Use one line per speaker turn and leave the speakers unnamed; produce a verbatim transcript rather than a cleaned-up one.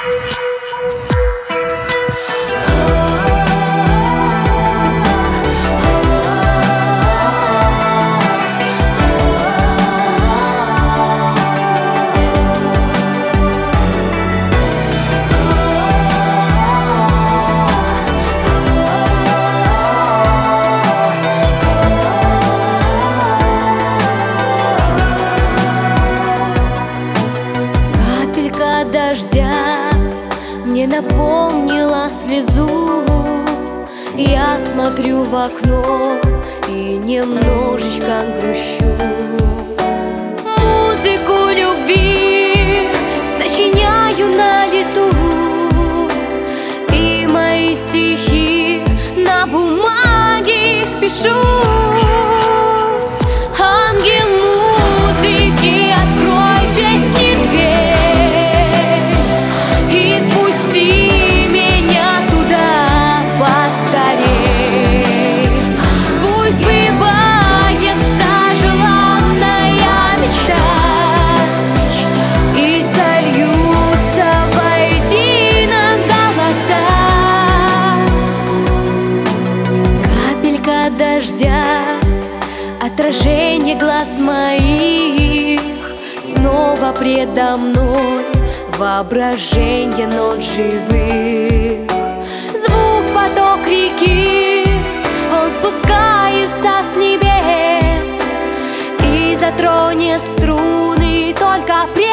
Дождя мне напомнила слезу. Я смотрю в окно и немножечко грущу. Музыку любви сочиняю на лету, и мои стихи на бумаге пишу. Ангел музыки, открой песни дверь. Дождя, отражение глаз моих, снова предо мной воображение нот живых. Звук, поток реки, он спускается с небес и затронет струны только прежде.